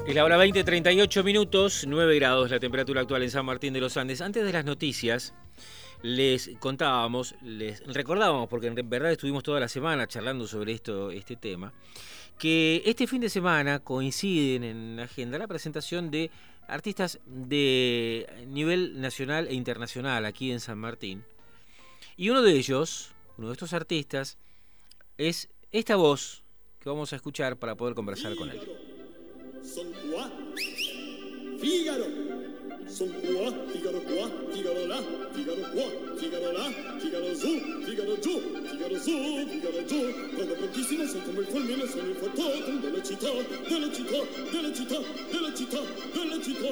Es la hora 20:38, 9 grados la temperatura actual en San Martín de los Andes. Antes de las noticias, les contábamos, les recordábamos, porque en verdad estuvimos toda la semana charlando sobre este tema, que este fin de semana coinciden en la agenda la presentación de artistas de nivel nacional e internacional aquí en San Martín. Y uno de ellos, uno de estos artistas, es esta voz que vamos a escuchar para poder conversar con él. Son quoi? Figaro. Son quoi? Figaro quoi? Figaro là. Figaro quoi? Figaro là. Figaro zu. Figaro giù. Figaro su. Figaro giù. Quando prontissimo sono come il fulmine, sono il fattotum della città, della città, della città, della città, della città.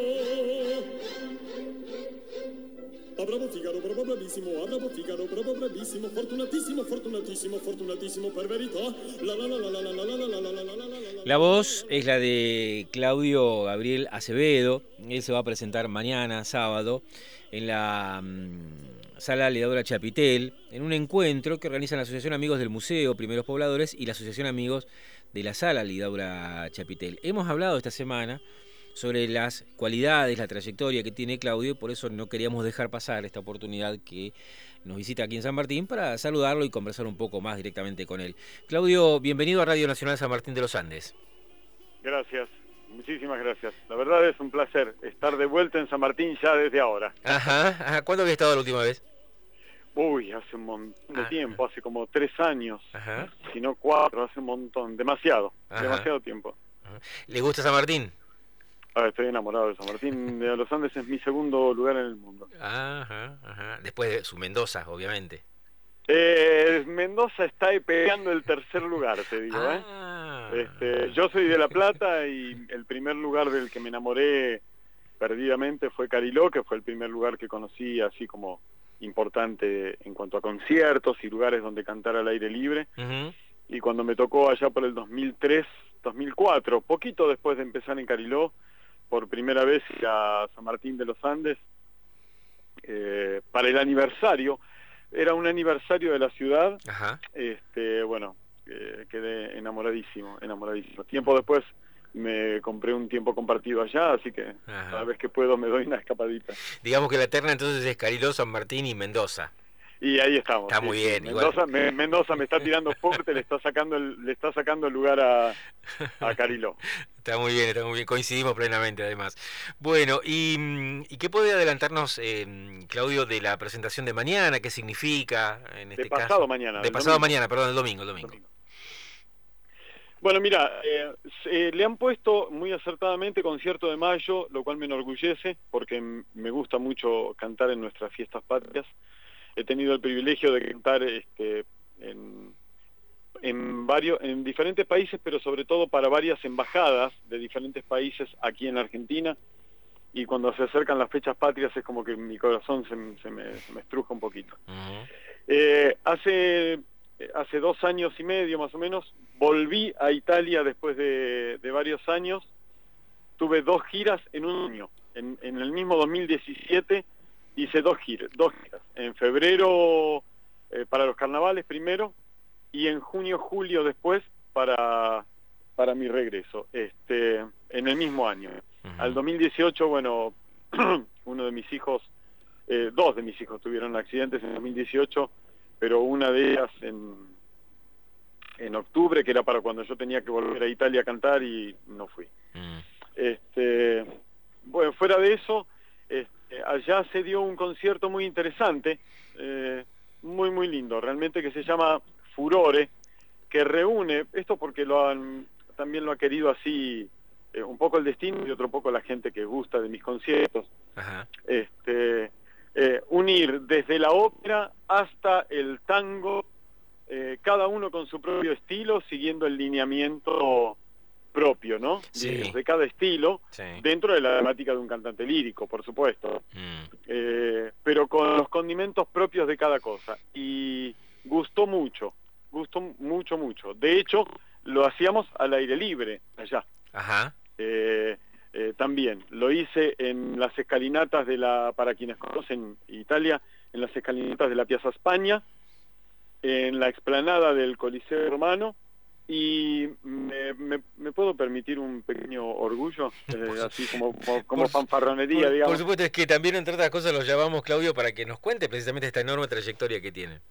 Bravo Figaro, bravo bravissimo, bravo Figaro, bravo bravissimo, fortunatissimo, fortunatissimo, fortunatissimo, per verità. La voz es la de Claudio Gabriel Acevedo. Él se va a presentar mañana, sábado, en la Sala Leidadura Chapitel, en un encuentro que organizan la Asociación Amigos del Museo Primeros Pobladores y la Asociación Amigos de la Sala Leidadura Chapitel. Hemos hablado esta semana sobre las cualidades, la trayectoria que tiene Claudio, por eso no queríamos dejar pasar esta oportunidad que nos visita aquí en San Martín para saludarlo y conversar un poco más directamente con él. Claudio, bienvenido a Radio Nacional San Martín de los Andes. Gracias, muchísimas gracias. La verdad es un placer estar de vuelta en San Martín ya desde ahora. Ajá. ¿Cuándo había estado la última vez? Uy, hace un montón de tiempo, hace como 3 años, Ajá. si no 4, hace un montón, demasiado tiempo. Ajá. ¿Le gusta San Martín? Estoy enamorado de San Martín de los Andes, es mi segundo lugar en el mundo. Ajá. Después de su Mendoza, obviamente. Mendoza está ahí peleando el tercer lugar, te digo. Yo soy de La Plata y el primer lugar del que me enamoré perdidamente fue Cariló, que fue el primer lugar que conocí así como importante en cuanto a conciertos y lugares donde cantar al aire libre. Uh-huh. Y cuando me tocó allá por el 2003, 2004, poquito después de empezar en Cariló, por primera vez a San Martín de los Andes, para el aniversario, era un aniversario de la ciudad. Ajá. Quedé enamoradísimo. Tiempo después me compré un tiempo compartido allá, así que cada vez que puedo me doy una escapadita. Digamos que la terna entonces es Cariló, San Martín y Mendoza. Y ahí estamos. Está muy bien. Mendoza me está tirando fuerte, le está sacando el lugar a Cariló. Está muy bien, coincidimos plenamente además. Bueno, ¿y qué puede adelantarnos, Claudio, de la presentación de mañana? ¿Qué significa en este caso? Pasado mañana. De pasado mañana, perdón, el domingo. Bueno, mira, le han puesto muy acertadamente Concierto de Mayo, lo cual me enorgullece, porque me gusta mucho cantar en nuestras fiestas patrias. He tenido el privilegio de cantar en diferentes países, pero sobre todo para varias embajadas de diferentes países aquí en Argentina, y cuando se acercan las fechas patrias es como que mi corazón se me estruja un poquito. Uh-huh. Hace 2 años y medio más o menos volví a Italia después de varios años. Tuve 2 giras en un año. En el mismo 2017 hice 2 giras. En febrero para los carnavales primero, y en junio, julio después para mi regreso, en el mismo año. Uh-huh. Al 2018, bueno, uno de mis hijos, 2 de mis hijos tuvieron accidentes en 2018, pero una de ellas en octubre, que era para cuando yo tenía que volver a Italia a cantar, y no fui. Uh-huh. Bueno, fuera de eso, allá se dio un concierto muy interesante, muy muy lindo, realmente, que se llama Furore, que reúne, esto porque también lo ha querido así, un poco el destino y otro poco la gente que gusta de mis conciertos. Ajá. Unir desde la ópera hasta el tango, cada uno con su propio estilo, siguiendo el lineamiento propio, ¿no? Sí. De cada estilo, sí, dentro de la temática de un cantante lírico, por supuesto, pero con los condimentos propios de cada cosa. Y gustó mucho. De hecho, lo hacíamos al aire libre allá. Ajá. También lo hice en las escalinatas para quienes conocen Italia, en las escalinatas de la Piazza España, en la explanada del Coliseo Romano Y me puedo permitir un pequeño orgullo, así como fanfarronería, digamos. Por supuesto, es que también, entre otras cosas, lo llamamos, Claudio, para que nos cuente precisamente esta enorme trayectoria que tiene.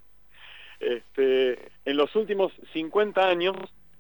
En los últimos 50 años,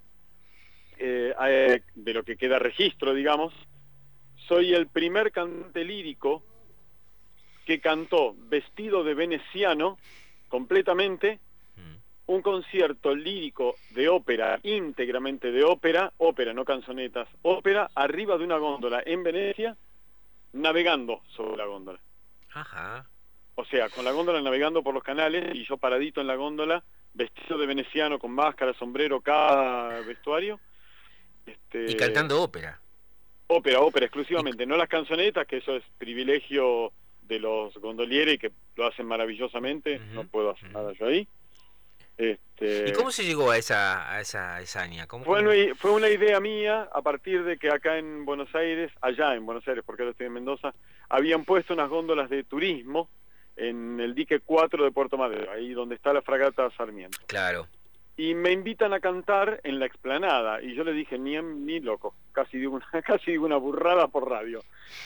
de lo que queda registro, digamos, soy el primer cantante lírico que cantó vestido de veneciano completamente un concierto lírico de ópera, íntegramente de ópera, no canzonetas, ópera, arriba de una góndola en Venecia, navegando sobre la góndola. Ajá. O sea, con la góndola navegando por los canales y yo paradito en la góndola, vestido de veneciano, con máscara, sombrero, cada vestuario. Y cantando ópera. Ópera exclusivamente, no las canzonetas, que eso es privilegio de los gondolieres que lo hacen maravillosamente, no puedo hacer nada yo ahí. ¿Y cómo se llegó a esa hazaña? Fue una idea mía a partir de que acá en Buenos Aires, allá en Buenos Aires, porque ahora estoy en Mendoza, habían puesto unas góndolas de turismo en el dique 4 de Puerto Madero, ahí donde está la fragata Sarmiento. Claro. Y me invitan a cantar en la explanada, y yo le dije, ni loco, casi digo una burrada por radio,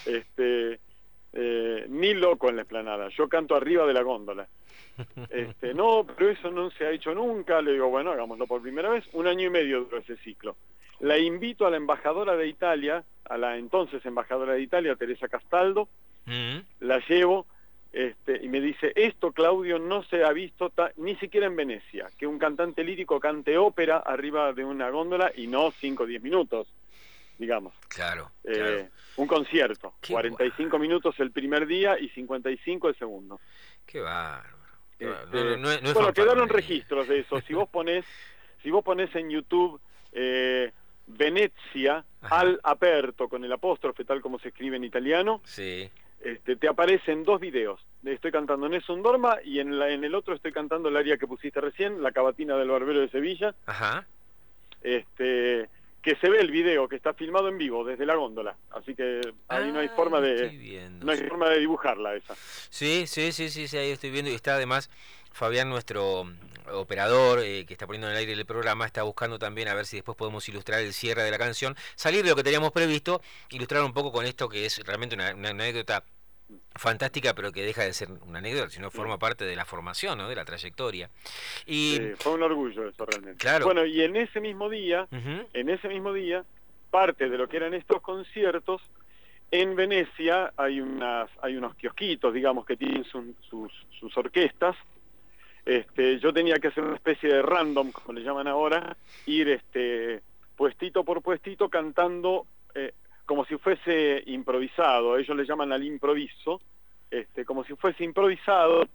ni loco en la explanada, yo canto arriba de la góndola. No, pero eso no se ha hecho nunca. Le digo, bueno, hagámoslo por primera vez. 1 año y medio duró ese ciclo. La invito a la embajadora de Italia, a la entonces embajadora de Italia, Teresa Castaldo, la llevo, y me dice, esto, Claudio, no se ha visto ni siquiera en Venecia, que un cantante lírico cante ópera arriba de una góndola y no 5 o 10 minutos, digamos. Claro. Un concierto, Qué 45 minutos el primer día y 55 el segundo. Qué bárbaro. Bueno, quedaron registros de eso. Si vos ponés en YouTube Venezia al aperto con el apóstrofe, tal como se escribe en italiano, sí. Te aparecen 2 videos. Estoy cantando Nessun Dorma y en el otro estoy cantando el aria que pusiste recién, La cavatina del barbero de Sevilla. Ajá. Que se ve el video, que está filmado en vivo desde la góndola, así que ahí no hay forma de dibujarla esa. Sí, ahí estoy viendo, y está además Fabián, nuestro operador, que está poniendo en el aire el programa, está buscando también a ver si después podemos ilustrar el cierre de la canción, salir de lo que teníamos previsto, ilustrar un poco con esto que es realmente una anécdota fantástica, pero que deja de ser una anécdota, sino forma parte de la formación, ¿no? De la trayectoria. Y fue un orgullo eso realmente. Claro. Bueno, y en ese mismo día, parte de lo que eran estos conciertos, en Venecia hay unos kiosquitos, digamos, que tienen sus orquestas. Yo tenía que hacer una especie de random, como le llaman ahora, ir puestito por puestito cantando como si fuese improvisado, ellos le llaman al improviso, como si fuese improvisado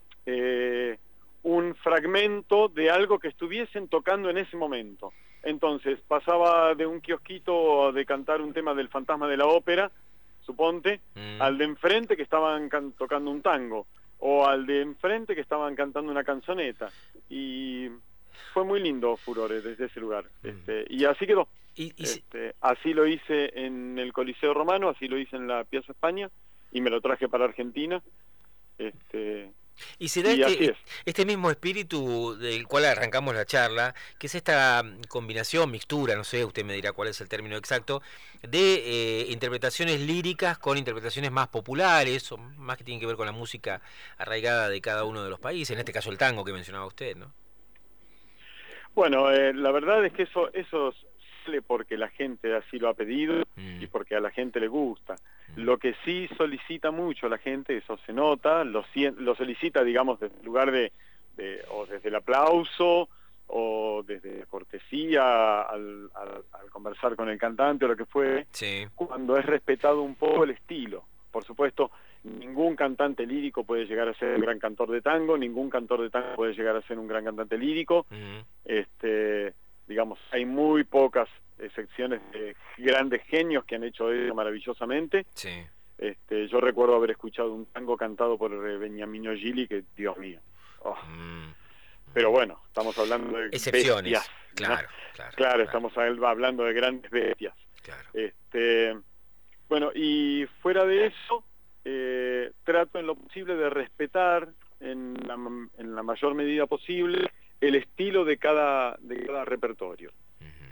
un fragmento de algo que estuviesen tocando en ese momento. Entonces pasaba de un kiosquito de cantar un tema del Fantasma de la Ópera, suponte, al de enfrente que estaban tocando un tango, o al de enfrente que estaban cantando una canzoneta, y fue muy lindo Furore desde ese lugar, y así quedó. Así lo hice en el Coliseo Romano, así lo hice en la Piazza España, y me lo traje para Argentina. Y se da este mismo espíritu del cual arrancamos la charla, que es esta combinación, mixtura, no sé, usted me dirá cuál es el término exacto, de interpretaciones líricas con interpretaciones más populares, o más que tienen que ver con la música arraigada de cada uno de los países, en este caso el tango que mencionaba usted, ¿no? Bueno, la verdad es que eso sale porque la gente así lo ha pedido y porque a la gente le gusta. Lo que sí solicita mucho la gente, eso se nota, lo solicita, digamos, desde el lugar o desde el aplauso, o desde cortesía al conversar con el cantante o lo que fue, cuando es respetado un poco el estilo. Por supuesto, ningún cantante lírico puede llegar a ser un gran cantor de tango, ningún cantor de tango puede llegar a ser un gran cantante lírico. Digamos, hay muy pocas excepciones de grandes genios que han hecho eso maravillosamente. Yo recuerdo haber escuchado un tango cantado por Beniamino Gili, que, Dios mío. Pero bueno, estamos hablando de excepciones, bestias, claro, ¿no? Claro. Estamos hablando de grandes bestias. Claro. Bueno, y fuera de eso, trato en lo posible de respetar en la mayor medida posible el estilo de cada repertorio.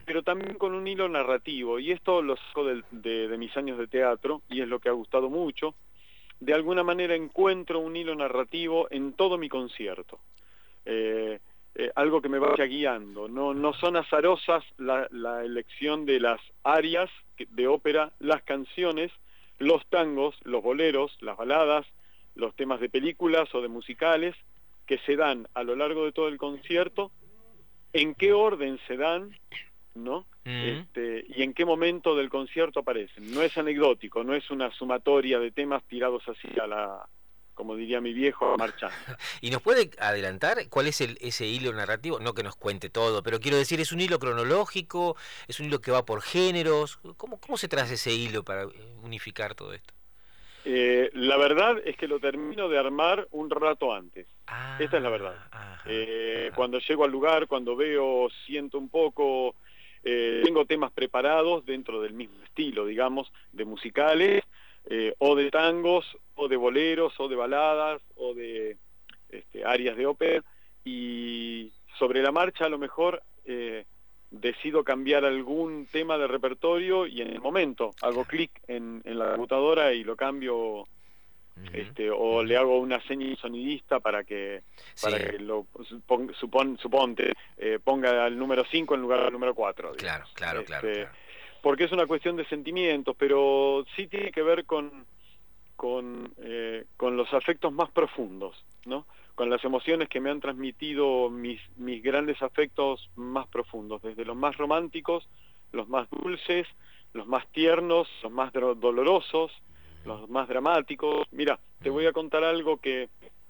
pero también con un hilo narrativo, y esto lo saco de mis años de teatro, y es lo que ha gustado mucho. De alguna manera encuentro un hilo narrativo en todo mi concierto, algo que me vaya guiando, no son azarosas la elección de las arias de ópera, las canciones, los tangos, los boleros, las baladas, los temas de películas o de musicales, que se dan a lo largo de todo el concierto, en qué orden se dan, ¿no? Y en qué momento del concierto aparecen. No es anecdótico, no es una sumatoria de temas tirados así a la, como diría mi viejo, marchando. ¿Y nos puede adelantar cuál es ese hilo narrativo? No que nos cuente todo, pero quiero decir, ¿es un hilo cronológico? ¿Es un hilo que va por géneros? ¿Cómo se traza ese hilo para unificar todo esto? La verdad es que lo termino de armar un rato antes. Ah, Esta es la verdad. ajá. Cuando llego al lugar, cuando veo, siento un poco, tengo temas preparados dentro del mismo estilo, digamos, de musicales, o de tangos, o de boleros, o de baladas, o de arias de ópera, y sobre la marcha a lo mejor decido cambiar algún tema de repertorio y en el momento hago clic en la computadora y lo cambio, o le hago una seña sonidista para que lo suponte ponga el número 5 en lugar del número 4. Claro. Porque es una cuestión de sentimientos, pero sí tiene que ver con los afectos más profundos, ¿no? Con las emociones que me han transmitido mis grandes afectos más profundos, desde los más románticos, los más dulces, los más tiernos, los más dolorosos, los más dramáticos. Mira, te voy a contar algo que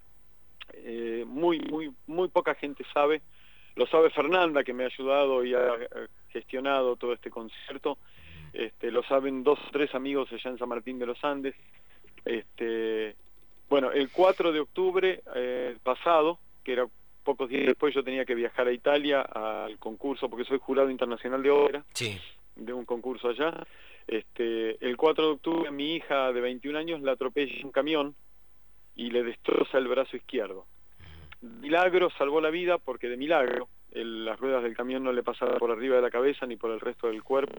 muy poca gente sabe. Lo sabe Fernanda, que me ha ayudado y ha gestionado todo este concierto. Lo saben 2 o 3 amigos allá en San Martín de los Andes. Bueno, el 4 de octubre pasado, que era pocos días después, yo tenía que viajar a Italia al concurso, porque soy jurado internacional de ópera, de un concurso allá. El 4 de octubre mi hija de 21 años la atropella un camión y le destroza el brazo izquierdo. Milagro, salvó la vida, porque de milagro las ruedas del camión no le pasaron por arriba de la cabeza ni por el resto del cuerpo.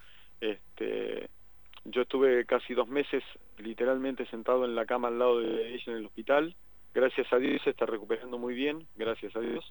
Yo estuve casi 2 meses literalmente sentado en la cama al lado de ella en el hospital. Gracias a Dios se está recuperando muy bien, gracias a Dios.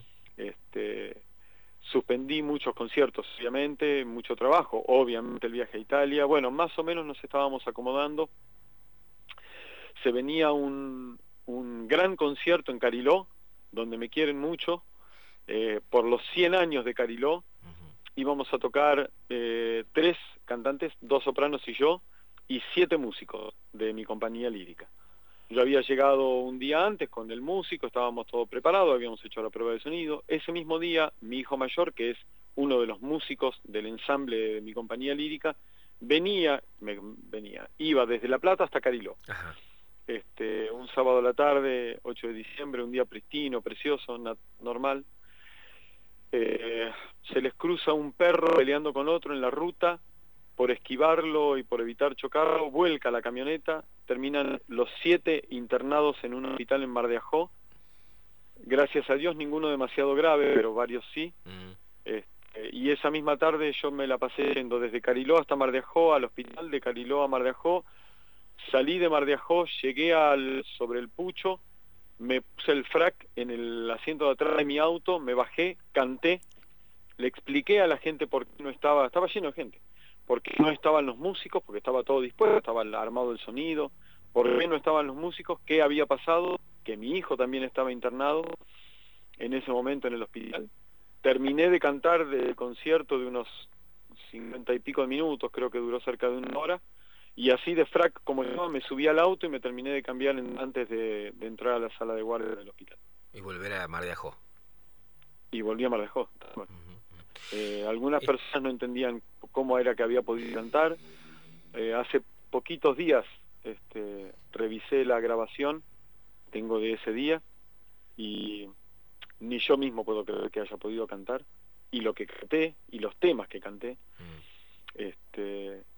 Suspendí muchos conciertos, obviamente, mucho trabajo, obviamente el viaje a Italia. Bueno, más o menos nos estábamos acomodando. Se venía un gran concierto en Cariló, donde me quieren mucho, por los 100 años de Cariló. Íbamos a tocar 3 cantantes, 2 sopranos y yo, y 7 músicos de mi compañía lírica. Yo había llegado un día antes con el músico, estábamos todos preparados, habíamos hecho la prueba de sonido. Ese mismo día, mi hijo mayor, que es uno de los músicos del ensamble de mi compañía lírica, iba desde La Plata hasta Cariló. Ajá. Un sábado a la tarde, 8 de diciembre, un día pristino, precioso, normal. Se les cruza un perro peleando con otro en la ruta. Por esquivarlo y por evitar chocarlo, vuelca la camioneta. Terminan los 7 internados en un hospital en Mar de Ajó. Gracias a Dios ninguno demasiado grave, pero varios sí. Y esa misma tarde yo me la pasé yendo desde Cariló hasta Mar de Ajó, al hospital, de Cariló a Mar de Ajó. Salí de Mar de Ajó, llegué sobre el Pucho, me puse el frac en el asiento de atrás de mi auto, me bajé, canté, le expliqué a la gente por qué no estaba lleno de gente, porque no estaban los músicos, porque estaba todo dispuesto, estaba armado el sonido, por qué no estaban los músicos, qué había pasado, que mi hijo también estaba internado en ese momento en el hospital. Terminé de cantar del concierto de unos 50 y pico de minutos, creo que duró cerca de 1 hora, y así de frac como yo me subí al auto y me terminé de cambiar antes de entrar a la sala de guardia del hospital. Y volver a Mar de Ajó. Y volví a Mar de Ajó. Bueno. Algunas personas no entendían cómo era que había podido cantar. Hace poquitos días revisé la grabación, tengo de ese día, y ni yo mismo puedo creer que haya podido cantar, y lo que canté, y los temas que canté,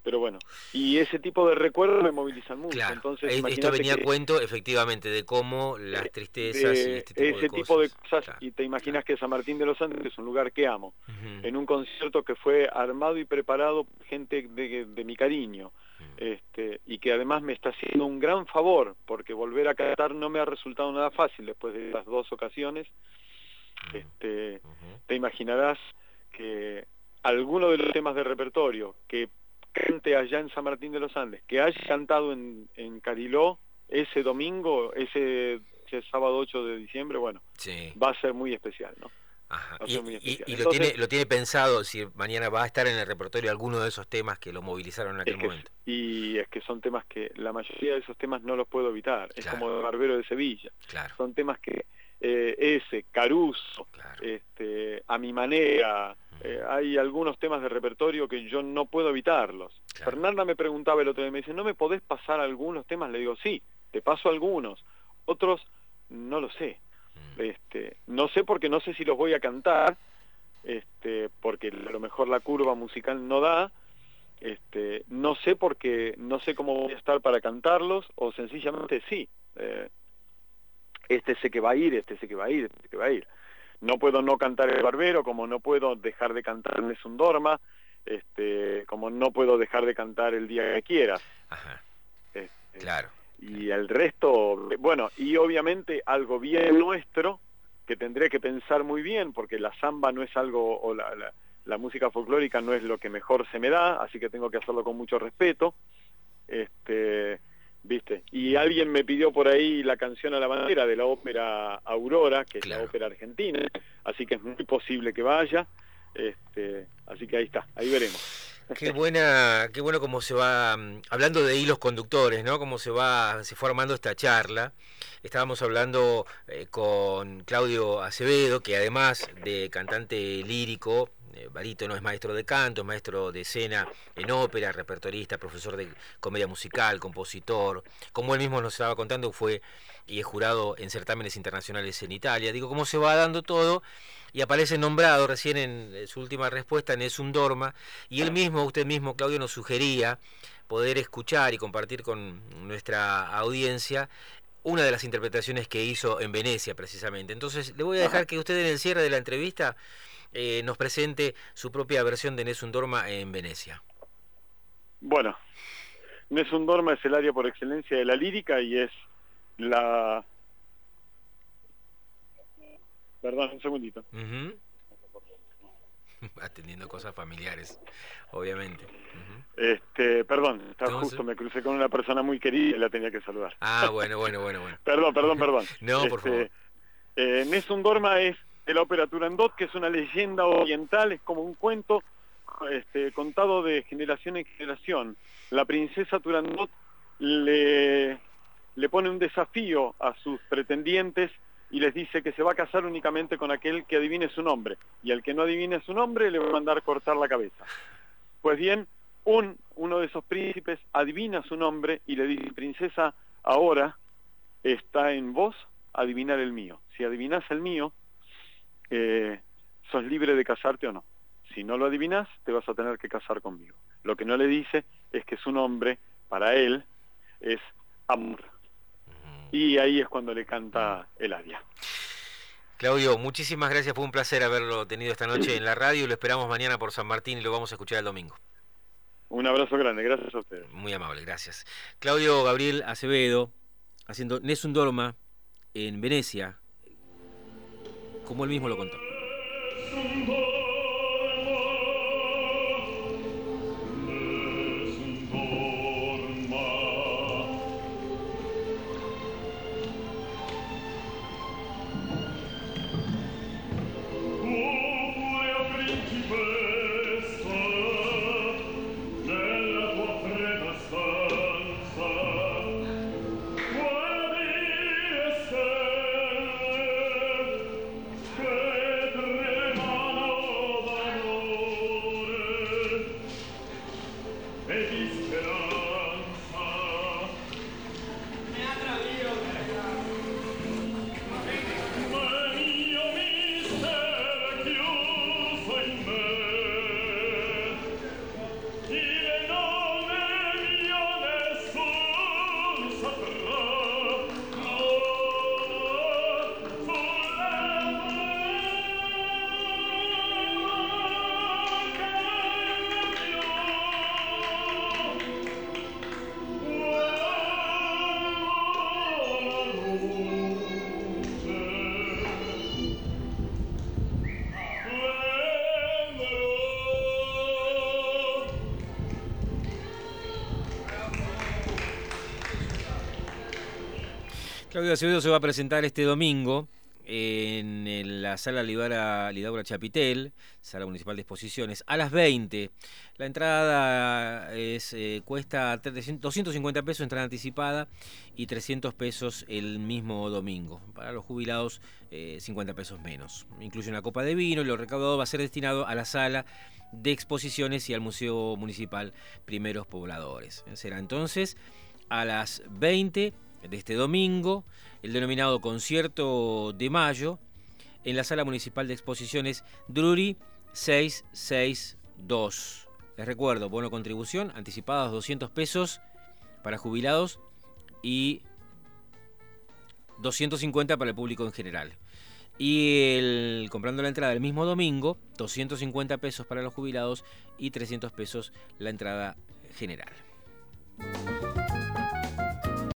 pero bueno, y ese tipo de recuerdos me movilizan mucho. Claro, Entonces, esto venía a que cuento efectivamente de cómo las tristezas y este tipo de cosas, claro, y te imaginas claro. que San Martín de los Andes es un lugar que amo, en un concierto que fue armado y preparado por gente de mi cariño, y que además me está haciendo un gran favor, porque volver a cantar no me ha resultado nada fácil después de las 2 ocasiones. Te imaginarás que alguno de los temas de repertorio que cante allá en San Martín de los Andes, que haya cantado en Cariló ese domingo, ese sábado 8 de diciembre, bueno, sí, va a ser muy especial, ¿no? ajá. Va a ser muy especial. Y Entonces, lo tiene pensado si mañana va a estar en el repertorio alguno de esos temas que lo movilizaron en aquel momento. y es que son temas que la mayoría de esos temas no los puedo evitar, es Claro. como Barbero de Sevilla, Claro. son temas que Caruso, Claro. A mi manera, hay algunos temas de repertorio que yo no puedo evitarlos. Claro. Fernanda me preguntaba el otro día, me dice, ¿no me podés pasar algunos temas? Le digo, sí, te paso algunos, otros no lo sé. No sé porque no sé si los voy a cantar, porque a lo mejor la curva musical no da, no sé porque no sé cómo voy a estar para cantarlos, o sencillamente sí, sé que va a ir, sé que va a ir, sé que va a ir. No puedo no cantar El Barbero, como no puedo dejar de cantar Nessun Dorma, como no puedo dejar de cantar El Día que Quieras. Ajá. Claro. Y el resto, bueno, y obviamente algo bien nuestro, que tendré que pensar muy bien, porque la samba no es algo, o la música folclórica no es lo que mejor se me da, así que tengo que hacerlo con mucho respeto. ¿Viste? Y alguien me pidió por ahí la canción a la bandera de la ópera Aurora, que Claro. es la ópera argentina, así que es muy posible que vaya, así que ahí está, ahí veremos. Qué bueno cómo se va, hablando de hilos conductores, ¿no? Cómo se fue armando esta charla. Estábamos hablando con Claudio Acevedo, que además de cantante lírico, barítono, es maestro de canto, es maestro de escena en ópera, repertorista, profesor de comedia musical, compositor. Como él mismo nos estaba contando, fue y es jurado en certámenes internacionales en Italia. Digo, cómo se va dando todo, y aparece nombrado recién en su última respuesta, Nessun Dorma, y él mismo, usted mismo, Claudio, nos sugería poder escuchar y compartir con nuestra audiencia una de las interpretaciones que hizo en Venecia, precisamente. Entonces, le voy a dejar que usted en el cierre de la entrevista nos presente su propia versión de Nessun Dorma en Venecia. Bueno, Nessun Dorma es el área por excelencia de la lírica y es la... Perdón, un segundito. Atendiendo cosas familiares, obviamente. Perdón, Entonces, justo me crucé con una persona muy querida y la tenía que saludar. Ah, bueno. Perdón. No, por favor. Nessun Dorma es de la ópera Turandot, que es una leyenda oriental, es como un cuento contado de generación en generación. La princesa Turandot le pone un desafío a sus pretendientes y les dice que se va a casar únicamente con aquel que adivine su nombre, y al que no adivine su nombre le va a mandar cortar la cabeza. Pues bien, uno de esos príncipes adivina su nombre y le dice, princesa, ahora está en vos adivinar el mío. Si adivinás el mío, sos libre de casarte o no. Si no lo adivinás, te vas a tener que casar conmigo. Lo que no le dice es que su nombre, para él, es amor. Y ahí es cuando le canta el aria. Claudio, muchísimas gracias, fue un placer haberlo tenido esta noche en la radio, lo esperamos mañana por San Martín y lo vamos a escuchar el domingo. Un abrazo grande, gracias a ustedes. Muy amable, gracias. Claudio Gabriel Acevedo, haciendo Nessun Dorma en Venecia, como él mismo lo contó. Claudio Acevedo se va a presentar este domingo en la sala Lidaura Chapitel, sala municipal de exposiciones, a las 20. La entrada cuesta 250 pesos, entrada anticipada, y 300 pesos el mismo domingo. Para los jubilados, 50 pesos menos. Incluye una copa de vino y lo recaudado va a ser destinado a la sala de exposiciones y al Museo Municipal Primeros Pobladores. Será entonces a las 20 de este domingo, el denominado Concierto de Mayo, en la Sala Municipal de Exposiciones Drury 662. Les recuerdo, bono contribución, anticipados 200 pesos para jubilados y 250 para el público en general. Y comprando la entrada el mismo domingo, 250 pesos para los jubilados y 300 pesos la entrada general.